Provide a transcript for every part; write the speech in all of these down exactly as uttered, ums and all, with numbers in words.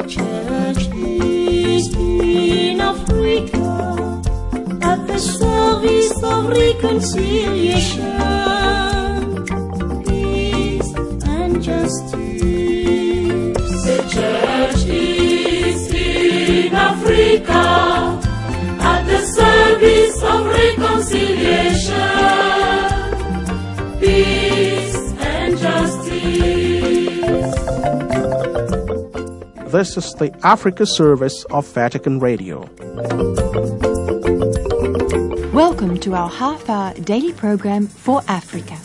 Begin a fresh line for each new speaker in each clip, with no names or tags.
church is in Africa at the service of reconciliation, peace and justice. The church is in Africa at the service of reconciliation, peace and justice.
This is the Africa service of Vatican Radio.
Welcome to our half-hour daily program for Africa.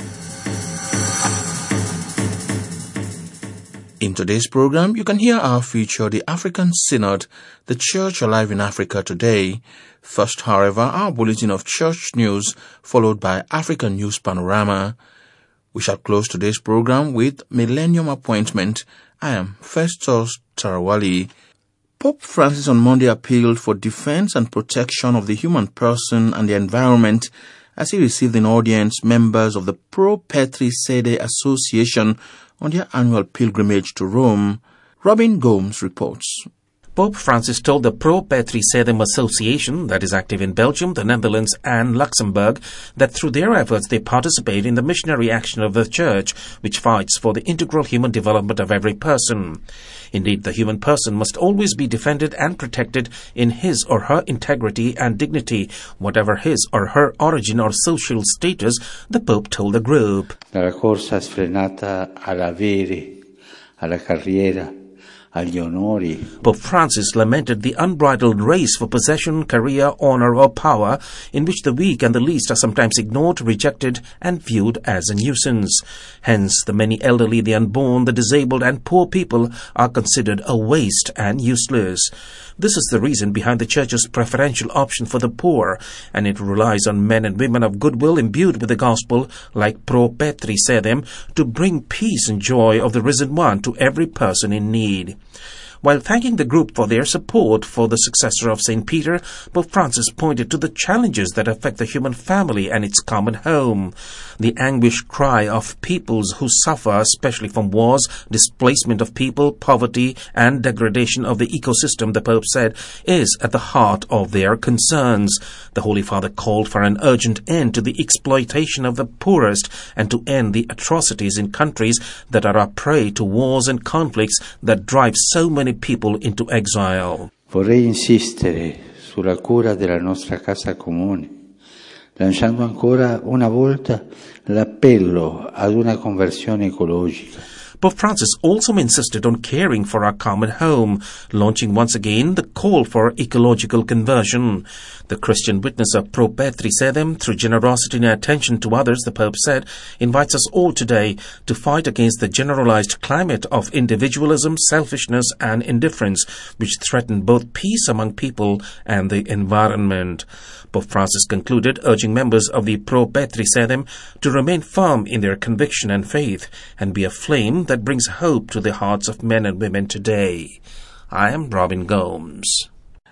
In today's program, you can hear our feature, The African Synod, the Church Alive in Africa Today. First, however, our bulletin of church news, followed by African News Panorama. We shall close today's program with Millennium Appointment. I am Festus Tarawali. Pope Francis on Monday appealed for defense and protection of the human person and the environment as he received in audience members of the Pro Petri Sede Association on their annual pilgrimage to Rome. Robin Gomes reports.
Pope Francis told the Pro Petri Sedem Association, that is active in Belgium, the Netherlands and Luxembourg, that through their efforts they participate in the missionary action of the Church, which fights for the integral human development of every person. Indeed, the human person must always be defended and protected in his or her integrity and dignity, whatever his or her origin or social status, the Pope told the group.
Dalla corsa sfrenata all'avere, alla carriera, agli onori.
Pope Francis lamented the unbridled race for possession, career, honor or power, in which the weak and the least are sometimes ignored, rejected and viewed as a nuisance. Hence, the many elderly, the unborn, the disabled and poor people are considered a waste and useless. This is the reason behind the Church's preferential option for the poor, and it relies on men and women of goodwill imbued with the gospel, like Pro Petri Sedem, to bring peace and joy of the risen one to every person in need. While thanking the group for their support for the successor of Saint Peter, Pope Francis pointed to the challenges that affect the human family and its common home. The anguished cry of peoples who suffer, especially from wars, displacement of people, poverty, and degradation of the ecosystem, the Pope said, is at the heart of their concerns. The Holy Father called for an urgent end to the exploitation of the poorest and to end the atrocities in countries that are a prey to wars and conflicts that drive so many people into exile.
Vorrei insistere sulla cura della nostra casa comune, lanciando ancora una volta l'appello ad una conversione ecologica.
Pope Francis also insisted on caring for our common home, launching once again the call for ecological conversion. The Christian witness of Pro Petri Sedem, through generosity and attention to others, the Pope said, invites us all today to fight against the generalized climate of individualism, selfishness and indifference, which threaten both peace among people and the environment. Pope Francis concluded, urging members of the Pro Petri Sedem to remain firm in their conviction and faith and be a flame that brings hope to the hearts of men and women today. I am Robin Gomes.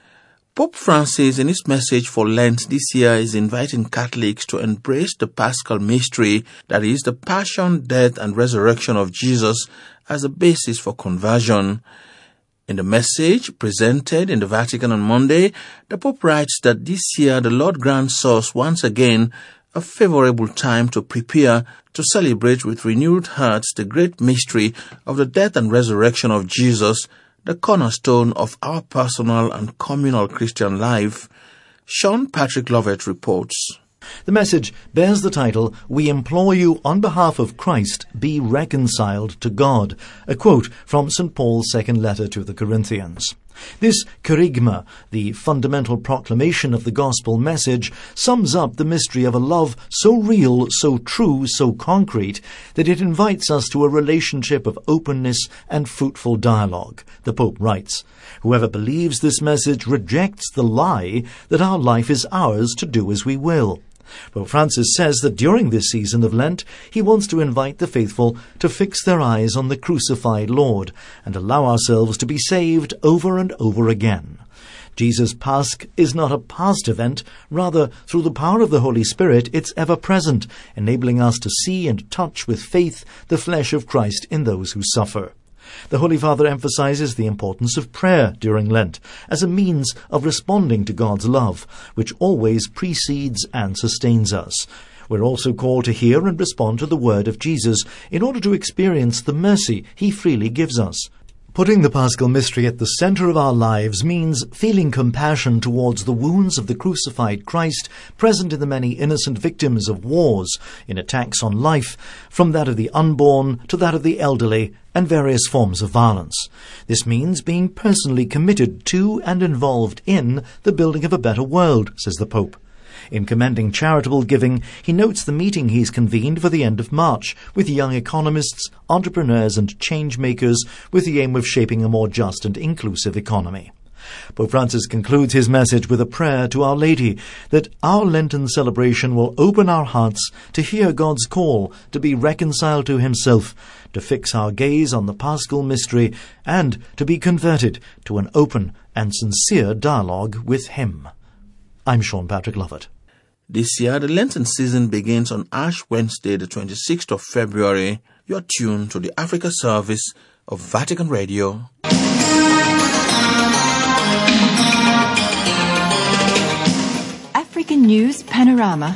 Pope Francis, in his message for Lent this year, is inviting Catholics to embrace the Paschal mystery, that is, the passion, death, and resurrection of Jesus, as a basis for conversion. In the message presented in the Vatican on Monday, the Pope writes that this year the Lord grants us once again a favorable time to prepare to celebrate with renewed hearts the great mystery of the death and resurrection of Jesus, the cornerstone of our personal and communal Christian life. Sean Patrick Lovett reports.
The message bears the title, "We implore you on behalf of Christ, be reconciled to God," a quote from Saint Paul's second letter to the Corinthians. This kerygma, the fundamental proclamation of the gospel message, sums up the mystery of a love so real, so true, so concrete, that it invites us to a relationship of openness and fruitful dialogue. The Pope writes, "Whoever believes this message rejects the lie that our life is ours to do as we will." Pope Francis says that during this season of Lent, he wants to invite the faithful to fix their eyes on the crucified Lord and allow ourselves to be saved over and over again. Jesus' Pasch is not a past event, rather, through the power of the Holy Spirit, it's ever present, enabling us to see and touch with faith the flesh of Christ in those who suffer. The Holy Father emphasizes the importance of prayer during Lent as a means of responding to God's love, which always precedes and sustains us. We're also called to hear and respond to the word of Jesus in order to experience the mercy he freely gives us. Putting the Paschal Mystery at the center of our lives means feeling compassion towards the wounds of the crucified Christ present in the many innocent victims of wars, in attacks on life, from that of the unborn to that of the elderly, and various forms of violence. This means being personally committed to and involved in the building of a better world, says the Pope. In commending charitable giving, he notes the meeting he's convened for the end of March with young economists, entrepreneurs and change makers with the aim of shaping a more just and inclusive economy. Pope Francis concludes his message with a prayer to Our Lady that our Lenten celebration will open our hearts to hear God's call to be reconciled to himself, to fix our gaze on the Paschal Mystery, and to be converted to an open and sincere dialogue with him. I'm Sean Patrick Lovett.
This year, the Lenten season begins on Ash Wednesday, the twenty-sixth of February. You're tuned to the Africa service of Vatican Radio.
African News Panorama.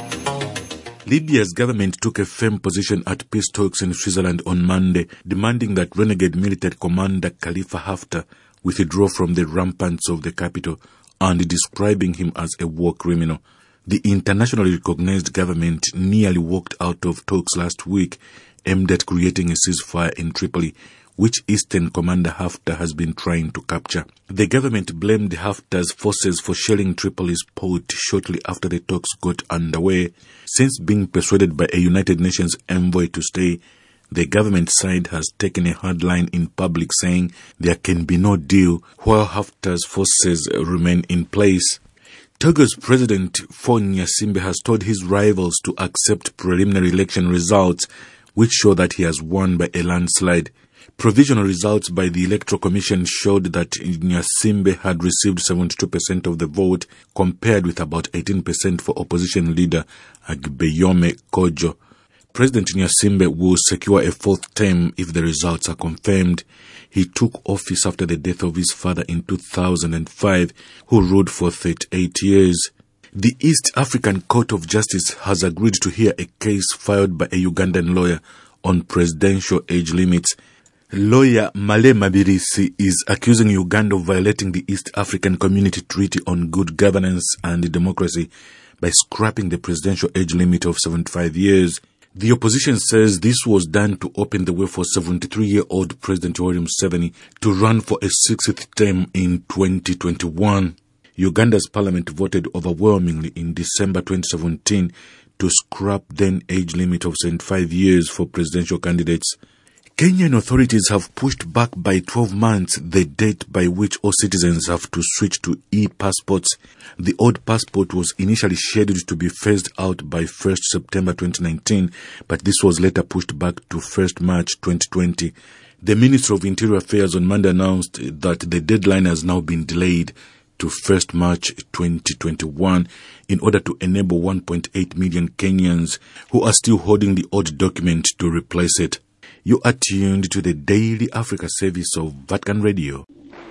Libya's government took a firm position at peace talks in Switzerland on Monday, demanding that renegade military commander Khalifa Haftar withdraw from the ramparts of the capital and describing him as a war criminal. The internationally recognized government nearly walked out of talks last week aimed at creating a ceasefire in Tripoli, which Eastern Commander Haftar has been trying to capture. The government blamed Haftar's forces for shelling Tripoli's port shortly after the talks got underway. Since being persuaded by a United Nations envoy to stay, the government side has taken a hard line in public, saying there can be no deal while Haftar's forces remain in place. Togo's President Faure Gnassingbé has told his rivals to accept preliminary election results, which show that he has won by a landslide. Provisional results by the Electoral Commission showed that Gnassingbé had received seventy-two percent of the vote, compared with about eighteen percent for opposition leader Agbeyome Kojo. President Gnassingbé will secure a fourth term if the results are confirmed. He took office after the death of his father in two thousand five, who ruled for thirty-eight years. The East African Court of Justice has agreed to hear a case filed by a Ugandan lawyer on presidential age limits. Lawyer Male Mabirisi is accusing Uganda of violating the East African Community Treaty on Good Governance and Democracy by scrapping the presidential age limit of seventy-five years. The opposition says this was done to open the way for seventy-three-year-old President Yoweri Museveni to run for a sixth term in twenty twenty-one. Uganda's parliament voted overwhelmingly in December twenty seventeen to scrap then age limit of seventy-five years for presidential candidates. Kenyan authorities have pushed back by twelve months the date by which all citizens have to switch to e-passports. The old passport was initially scheduled to be phased out by first September twenty nineteen, but this was later pushed back to first March twenty twenty. The Minister of Interior Affairs on Monday announced that the deadline has now been delayed to first March twenty twenty-one in order to enable one point eight million Kenyans who are still holding the old document to replace it. You are tuned to the Daily Africa service of Vatican Radio.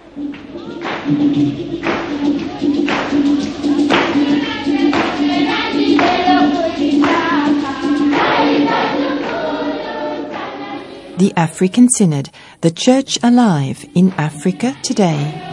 The African Synod, the Church alive in Africa today.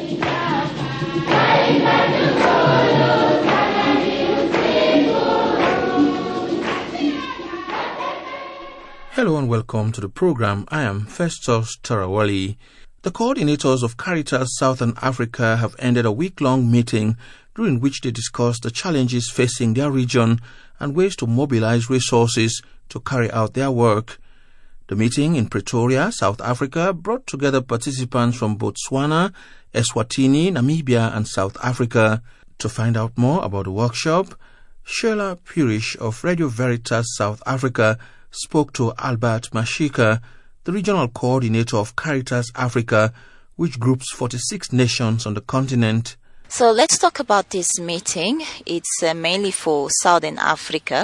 Hello and welcome to the program. I am Festus Tarawali. The coordinators of Caritas Southern Africa have ended a week-long meeting during which they discussed the challenges facing their region and ways to mobilize resources to carry out their work. The meeting in Pretoria, South Africa, brought together participants from Botswana, Eswatini, Namibia, and South Africa. To find out more about the workshop, Sheila Purish of Radio Veritas South Africa spoke to Albert Mashika, the regional coordinator of Caritas Africa, which groups forty-six nations on the continent.
So let's talk about this meeting. It's uh, mainly for Southern Africa.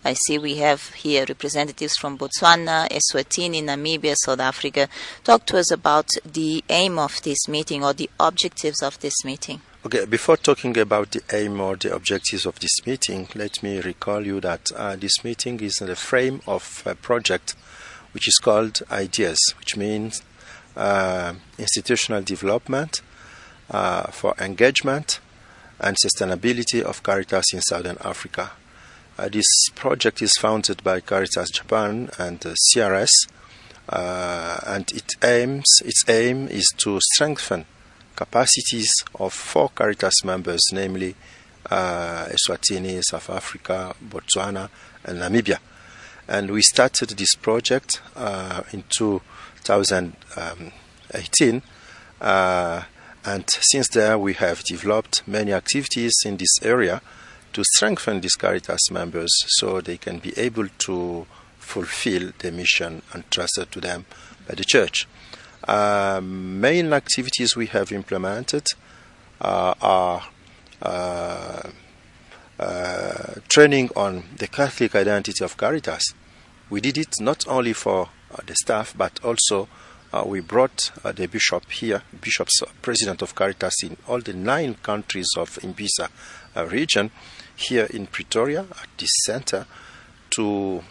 I see we have here representatives from Botswana, Eswatini, Namibia, South Africa. Talk to us about the aim of this meeting or the objectives of this meeting.
Okay, before talking about the aim or the objectives of this meeting, let me recall you that uh, this meeting is in the frame of a project which is called IDEAS, which means uh, institutional development uh, for engagement and sustainability of Caritas in Southern Africa. Uh, this project is founded by Caritas Japan and uh, C R S, uh, and it aims, its aim is to strengthen capacities of four Caritas members, namely uh, Eswatini, South Africa, Botswana, and Namibia. And we started this project uh, in two thousand eighteen, uh, and since then we have developed many activities in this area to strengthen these Caritas members so they can be able to fulfill the mission entrusted to them by the Church. Uh, main activities we have implemented uh, are uh, uh, training on the Catholic identity of Caritas. We did it not only for uh, the staff, but also uh, we brought uh, the bishop here, bishops, uh, president of Caritas in all the nine countries of Imbisa uh, region, here in Pretoria at this center, to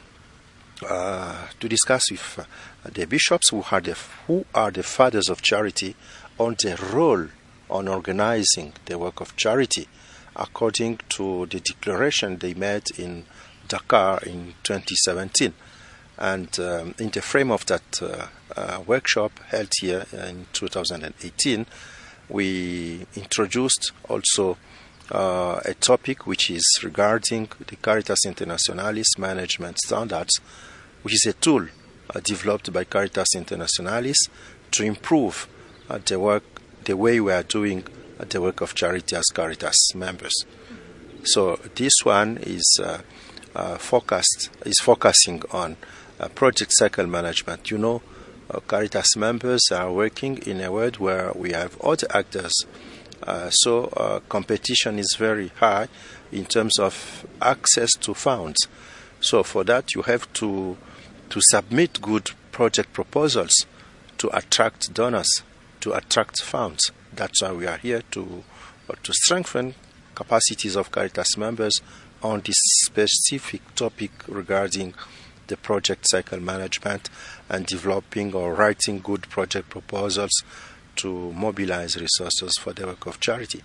uh, to discuss with uh, the bishops who are the who are the fathers of charity on the role on organizing the work of charity, according to the declaration they made in Dakar in twenty seventeen. And um, in the frame of that uh, uh, workshop held here in two thousand eighteen, we introduced also uh, a topic which is regarding the Caritas Internationalis management standards, which is a tool uh, developed by Caritas Internationalis to improve uh, the work, the way we are doing uh, the work of charity as Caritas members. So this one is uh, uh, focused is focusing on uh, project cycle management. You know, uh, Caritas members are working in a world where we have other actors. Uh, so uh, competition is very high in terms of access to funds. So for that, you have to to submit good project proposals to attract donors, to attract funds. That's why we are here to uh, to strengthen capacities of Caritas members on this specific topic regarding the project cycle management and developing or writing good project proposals to mobilize resources for the work of charity.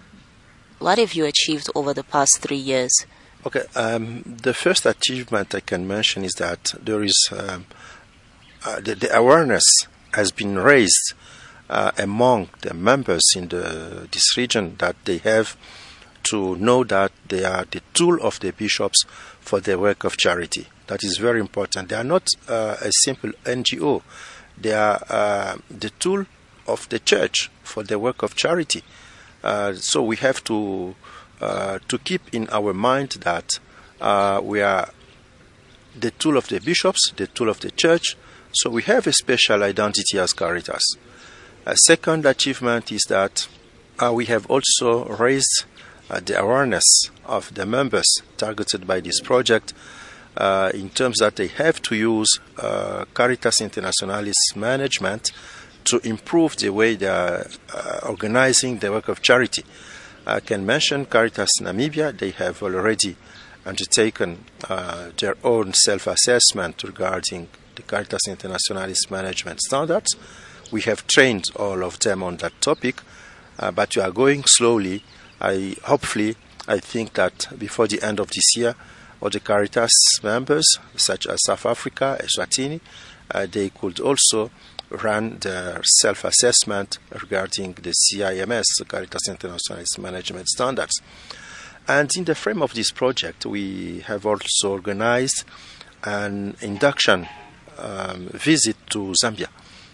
What have you achieved over the past three years?
Okay, um, the first achievement I can mention is that there is um, uh, the, the awareness has been raised uh, among the members in the, this region that they have to know that they are the tool of the bishops for the work of charity. That is very important. They are not uh, a simple N G O. They are uh, the tool of the church for the work of charity. Uh, so we have to uh, to keep in our mind that uh, we are the tool of the bishops, the tool of the church. So we have a special identity as Caritas. A second achievement is that uh, we have also raised uh, the awareness of the members targeted by this project uh, in terms that they have to use uh, Caritas Internationalis management to improve the way they are uh, organizing the work of charity. I can mention Caritas Namibia. They have already undertaken uh, their own self-assessment regarding the Caritas Internationalis management standards. We have trained all of them on that topic, uh, but we are going slowly. I hopefully, I think that before the end of this year, all the Caritas members, such as South Africa, Eswatini, uh, they could also run their self-assessment regarding the C I M S, the Caritas Internationalis management standards. And in the frame of this project, we have also organized an induction um, visit to Zambia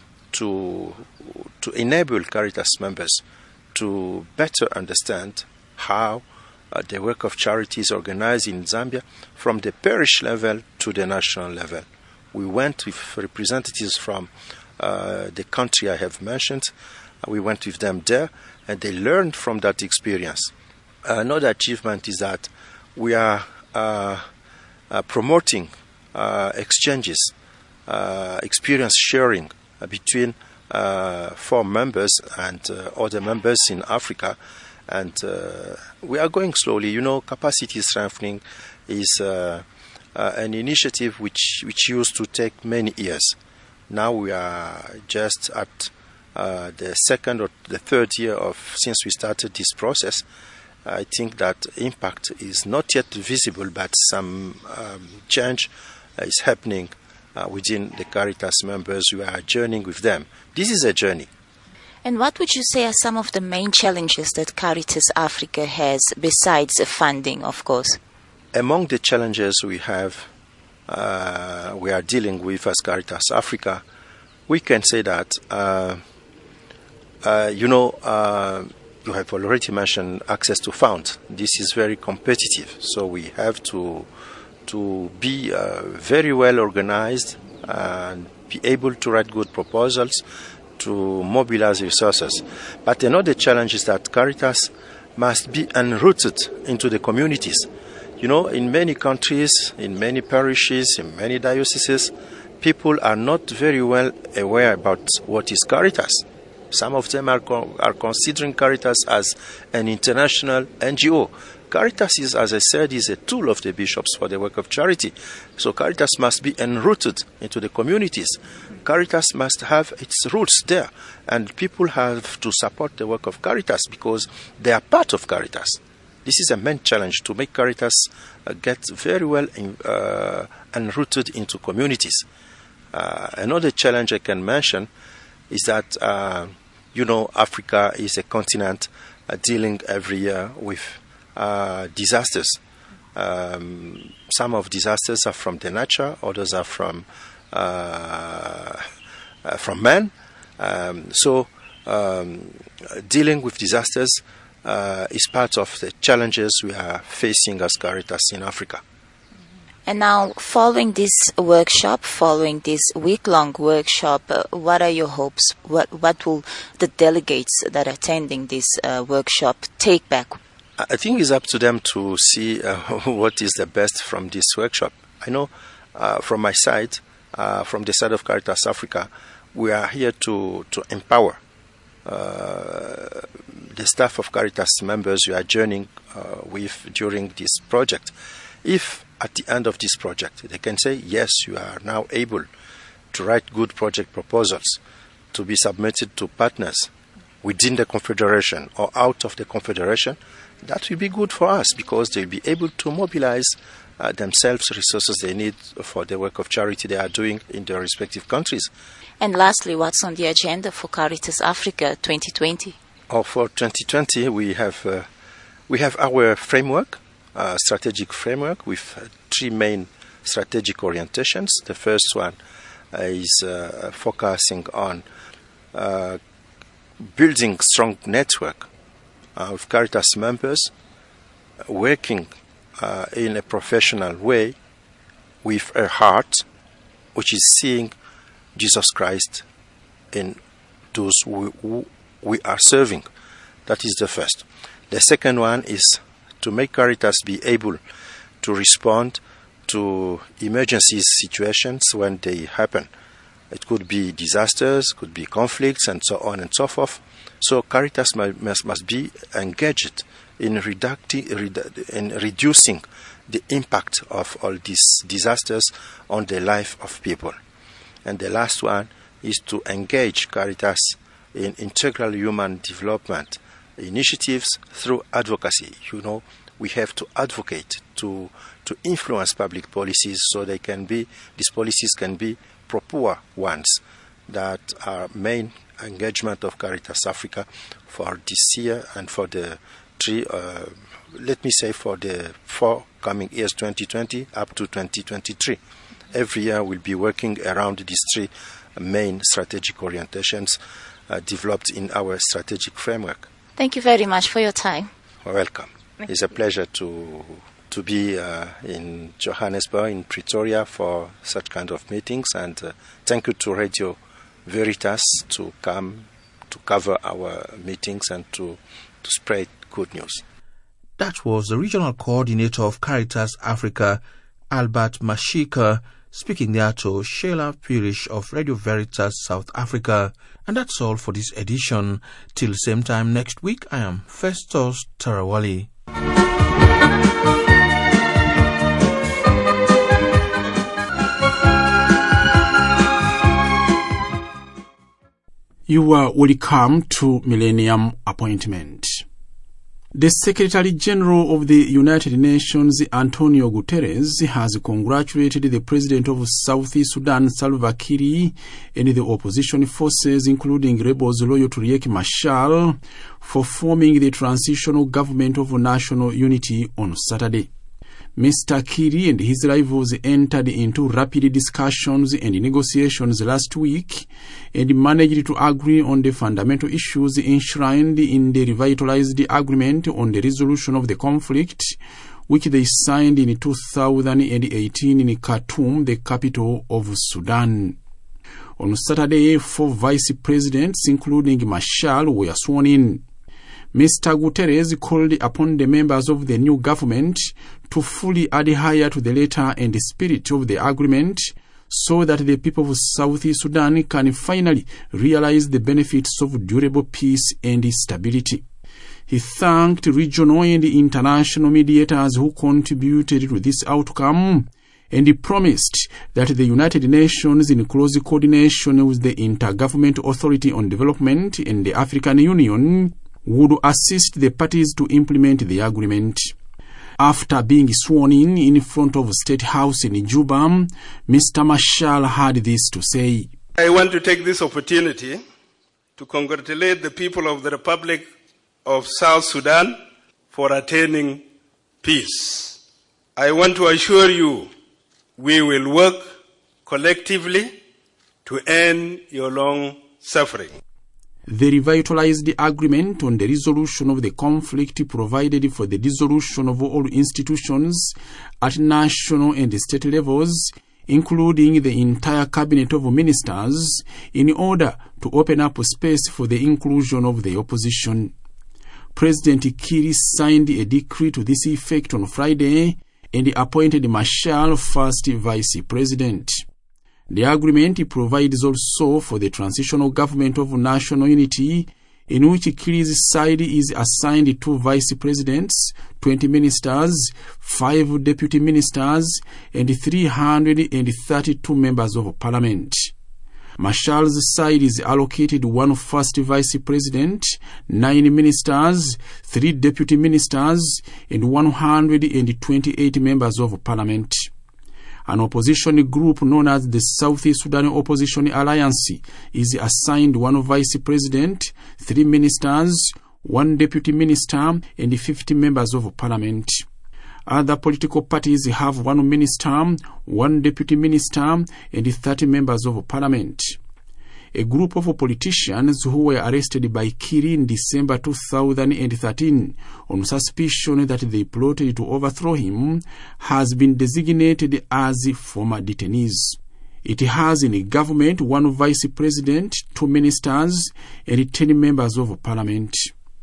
to to enable Caritas members to better understand how uh, the work of charity is organized in Zambia from the parish level to the national level. We went with representatives from uh, the country I have mentioned. We went with them there, and they learned from that experience. Another achievement is that we are uh, uh, promoting uh, exchanges, uh, experience sharing uh, between uh, four members and uh, other members in Africa. And uh, we are going slowly. You know, capacity strengthening is uh, uh, an initiative which, which used to take many years. Now we are just at uh, the second or the third year of since we started this process. I think that impact is not yet visible, but some um, change is happening uh, within the Caritas members. We are journeying with them. This is a journey.
And what would you say are some of the main challenges that Caritas Africa has, besides funding, of course?
Among the challenges we have, uh, we are dealing with as Caritas Africa, we can say that, uh, uh, you know, uh, you have already mentioned access to funds. This is very competitive, so we have to to be uh, very well organized and be able to write good proposals, to mobilize resources. But another challenge is that Caritas must be enrooted into the communities. You know, in many countries, in many parishes, in many dioceses, people are not very well aware about what is Caritas. Some of them are, co- are considering Caritas as an international N G O. Caritas is, as I said, is a tool of the bishops for the work of charity. So Caritas must be enrooted into the communities. Caritas must have its roots there. And people have to support the work of Caritas because they are part of Caritas. This is a main challenge, to make Caritas uh, get very well in, uh, enrooted into communities. Uh, another challenge I can mention is that, uh, you know, Africa is a continent uh, dealing every year with uh, disasters. Um, some of disasters are from the nature, others are from uh, uh, from man. Um, so um, dealing with disasters uh, is part of the challenges we are facing as Caritas in Africa.
And now, following this workshop, following this week-long workshop, uh, what are your hopes? What what will the delegates that are attending this uh, workshop take back?
I think it's up to them to see uh, what is the best from this workshop. I know uh, from my side, uh, from the side of Caritas Africa, we are here to, to empower uh, the staff of Caritas members we are journeying uh, with during this project. If at the end of this project they can say, yes, you are now able to write good project proposals to be submitted to partners within the Confederation or out of the Confederation, that will be good for us because they'll be able to mobilize uh, themselves resources they need for the work of charity they are doing in their respective countries.
And lastly, what's on the agenda for Caritas Africa twenty twenty?
Oh, for twenty twenty, we have uh, we have our framework, uh, strategic framework with uh, three main strategic orientations. The first one uh, is uh, focusing on uh, building strong network Uh, of Caritas members uh, working uh, in a professional way with a heart which is seeing Jesus Christ in those who, who we are serving. That is the first. The second one is to make Caritas be able to respond to emergency situations when they happen. It could be disasters, could be conflicts, and so on and so forth. So Caritas must, must be engaged in, reducti, redu- in reducing the impact of all these disasters on the life of people. And the last one is to engage Caritas in integral human development initiatives through advocacy. You know, we have to advocate to to influence public policies so they can be these policies can be pro-poor ones. That are main engagement of Caritas Africa for this year and for the three, uh, let me say for the four coming years, twenty twenty up to twenty twenty-three. Every year we'll be working around these three main strategic orientations uh, developed in our strategic framework.
Thank you very much for your time.
Welcome. It's a pleasure to to be uh, in Johannesburg, in Pretoria for such kind of meetings, and uh, thank you to Radio Veritas to come to cover our meetings and to, to spread good news.
That was the regional coordinator of Caritas Africa, Albert Mashika, speaking there to Sheila Pirish of Radio Veritas South Africa. And that's all for this edition. Till same time next week, I am Festus Tarawali.
You are welcome to Millennium Appointment. The Secretary General of the United Nations, Antonio Guterres, has congratulated the President of South Sudan, Salva Kiir, and the opposition forces, including rebels loyal to Riek Machar, for forming the Transitional Government of National Unity on Saturday. Mister Kiir and his rivals entered into rapid discussions and negotiations last week and managed to agree on the fundamental issues enshrined in the revitalized agreement on the resolution of the conflict, which they signed in two thousand eighteen in Khartoum, the capital of Sudan. On Saturday, four vice presidents, including Machar, were sworn in. Mister Guterres called upon the members of the new government to fully adhere to the letter and the spirit of the agreement so that the people of South Sudan can finally realize the benefits of durable peace and stability. He thanked regional and international mediators who contributed to this outcome, and he promised that the United Nations, in close coordination with the Intergovernmental Authority on Development and the African Union, would assist the parties to implement the agreement. After being sworn in in front of State House in Juba, Mister Machar had this to say.
I want to take this opportunity to congratulate the people of the Republic of South Sudan for attaining peace. I want to assure you we will work collectively to end your long suffering.
The revitalized agreement on the resolution of the conflict provided for the dissolution of all institutions at national and state levels, including the entire cabinet of ministers, in order to open up space for the inclusion of the opposition. President Kiir signed a decree to this effect on Friday and appointed Machar first vice president. The agreement provides also for the Transitional Government of National Unity, in which Kiir's side is assigned two vice presidents, twenty ministers, five deputy ministers, and three hundred thirty-two members of parliament. Machar's side is allocated one first vice president, nine ministers, three deputy ministers, and one hundred twenty-eight members of parliament. An opposition group known as the South Sudan Opposition Alliance is assigned one vice president, three ministers, one deputy minister, and fifty members of parliament. Other political parties have one minister, one deputy minister, and thirty members of parliament. A group of politicians who were arrested by Kiir in December two thousand thirteen on suspicion that they plotted to overthrow him has been designated as former detainees. It has in government one vice president, two ministers, and ten members of parliament.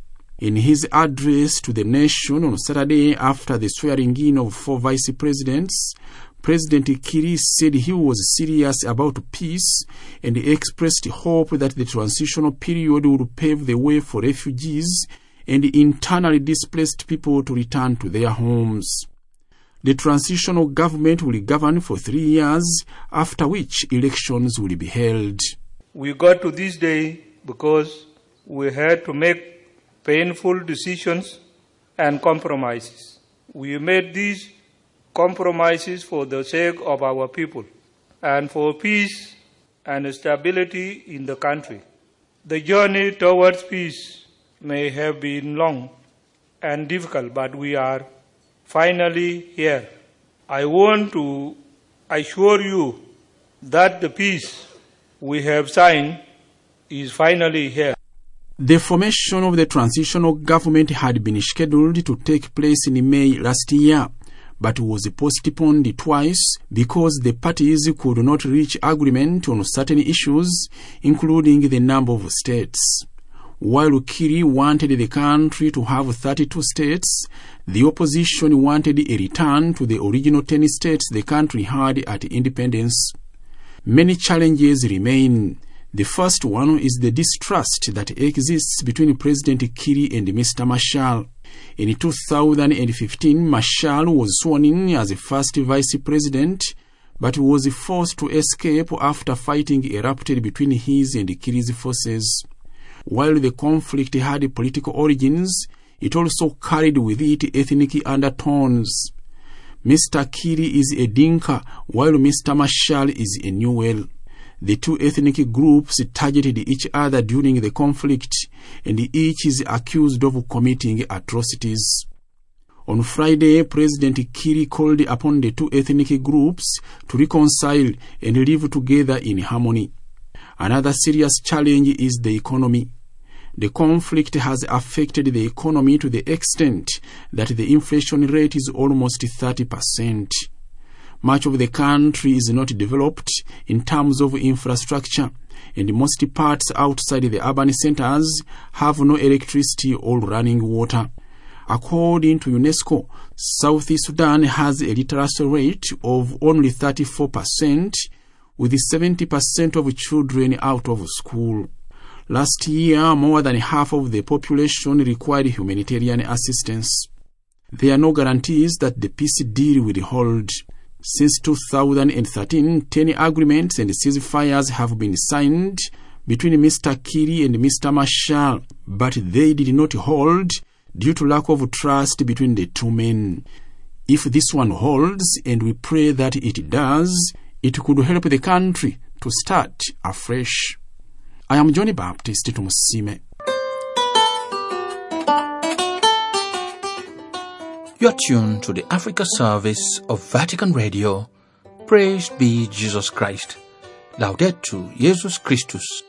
In his address to the nation on Saturday after the swearing-in of four vice presidents, President Kiir said he was serious about peace and expressed hope that the transitional period would pave the way for refugees and internally displaced people to return to their homes. The transitional government will govern for three years, after which elections will be held.
We got to this day because we had to make painful decisions and compromises. We made these compromises for the sake of our people and for peace and stability in the country. The journey towards peace may have been long and difficult, but we are finally here. I want to assure you that the peace we have signed is finally here.
The formation of the transitional government had been scheduled to take place in May last year, but was postponed twice because the parties could not reach agreement on certain issues, including the number of states. While Kiri wanted the country to have thirty-two states, the opposition wanted a return to the original ten states the country had at independence. Many challenges remain. The first one is the distrust that exists between President Kiri and Mister Machar. In two thousand fifteen, Machar was sworn in as the first vice president, but was forced to escape after fighting erupted between his and Kiri's forces. While the conflict had political origins, it also carried with it ethnic undertones. Mister Kiri is a Dinka, while Mister Machar is a Nuer. The two ethnic groups targeted each other during the conflict, and each is accused of committing atrocities. On Friday, President Kiri called upon the two ethnic groups to reconcile and live together in harmony. Another serious challenge is the economy. The conflict has affected the economy to the extent that the inflation rate is almost thirty percent. Much of the country is not developed in terms of infrastructure, and most parts outside the urban centers have no electricity or running water. According to UNESCO, South Sudan has a literacy rate of only thirty-four percent, with seventy percent of children out of school. Last year, more than half of the population required humanitarian assistance. There are no guarantees that the peace deal will hold. Since two thousand thirteen, ten agreements and ceasefires have been signed between Mister Kiri and Mister Machar, but they did not hold due to lack of trust between the two men. If this one holds, and we pray that it does, it could help the country to start afresh. I am Johnny Baptist Tumusime.
You're tuned to the Africa service of Vatican Radio. Praise be Jesus Christ. Laudetur Jesus Christus.